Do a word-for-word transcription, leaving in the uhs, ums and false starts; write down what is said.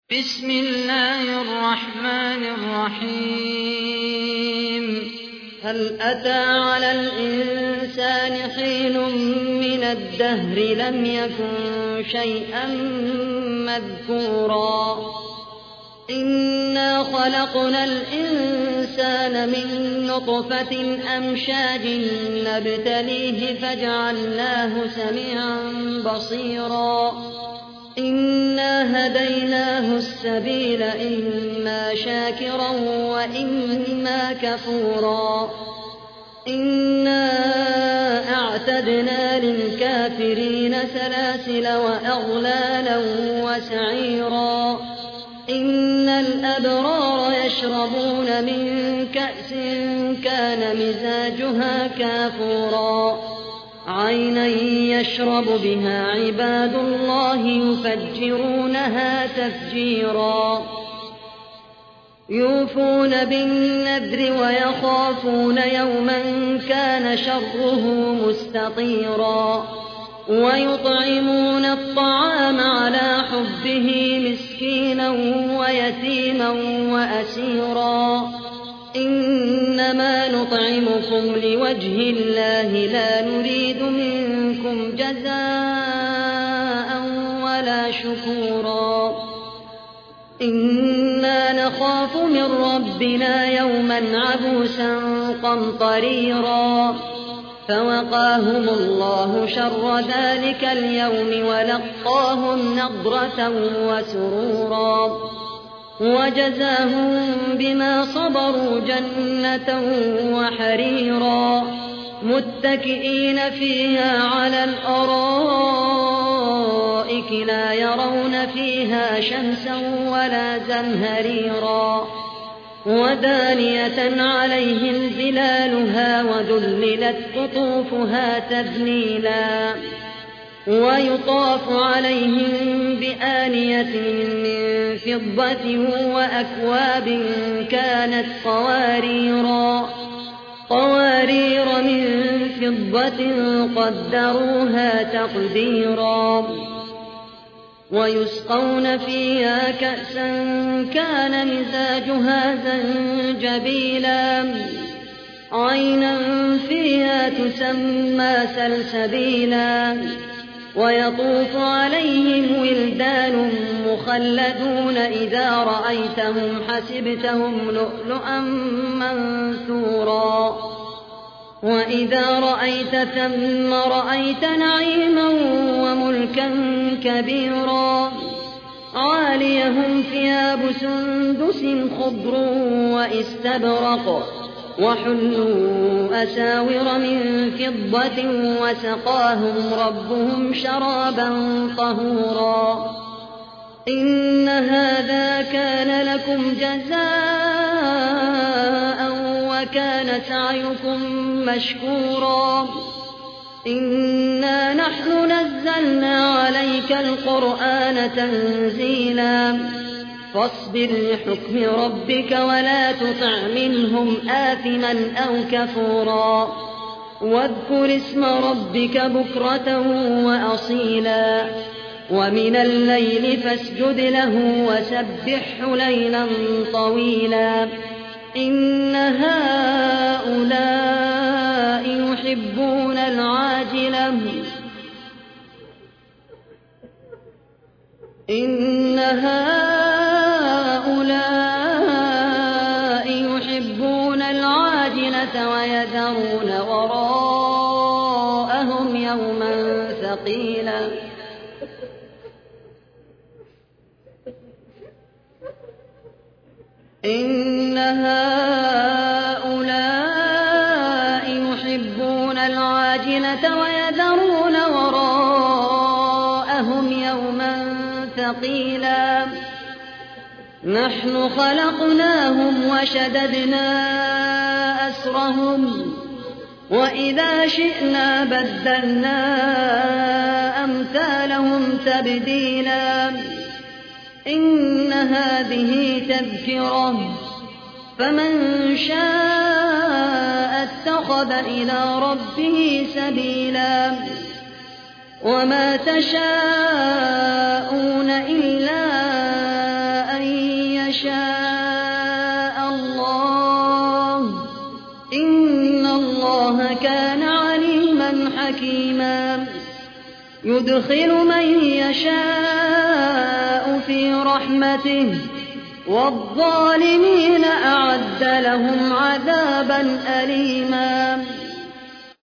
بسم الله الرحمن الرحيم هل أتى على الإنسان حين من الدهر لم يكن شيئا مذكورا إنا خلقنا الإنسان من نطفة أمشاج نبتليه فجعلناه سميعا بصيرا إنا هديناه السبيل إما شاكرا وإما كفورا إنا أعتدنا للكافرين سلاسل وأغلالا وسعيرا إن الأبرار يشربون من كأس كان مزاجها كافورا عينا يشرب بها عباد الله يفجرونها تفجيرا يوفون بالنذر ويخافون يوما كان شره مستطيرا ويطعمون الطعام على حبه مسكينا ويتيما وأسيرا إنما نطعمكم لوجه الله لا نريد منكم جزاء ولا شكورا إنا نخاف من ربنا يوما عبوسا قمطريرا فوقاهم الله شر ذلك اليوم ولقاهم نضرة وسرورا وجزاهم بما صبروا جنة وحريرا متكئين فيها على الأرائك لا يرون فيها شمسا ولا زمهريرا ودانية عليهم ظلالها وذللت قطوفها تذليلا ويطاف عليهم بآنية من فضة وأكواب كانت قواريرا قوارير من فضة قدروها تقديرا ويسقون فيها كأسا كان مزاجها زنجبيلا عينا فيها تسمى سلسبيلا ويطوف عليهم ولدان مخلدون إذا رأيتهم حسبتهم لؤلؤا منثورا وإذا رأيت ثم رأيت نعيما وملكا كبيرا عاليهم ثياب سندس خضر واستبرق وحلوا أساور من فضة وسقاهم ربهم شرابا طهورا إن هذا كان لكم جزاء وكان سعيكم مشكورا إنا نحن نزلنا عليك القرآن تنزيلا فاصبر لحكم ربك ولا تطع منهم آثما أو كفورا واذكر اسم ربك بكرة وأصيلا ومن الليل فاسجد له وسبحه ليلا طويلا إن هؤلاء يحبون العاجلة إن هؤلاء يحبون العاجلة ويذرون وراءهم يوما ثقيلا إن هؤلاء يحبون العاجلة ويذرون وراءهم يوما ثقيلا نحن خلقناهم وشددنا أسرهم وإذا شئنا بدلنا أمثالهم تبديلا إن هذه تذكرة فمن شاء اتخذ إلى ربه سبيلا وما تشاءون إلا حكيما يدخل من يشاء في رحمته والظالمين أعد لهم عذابا أليما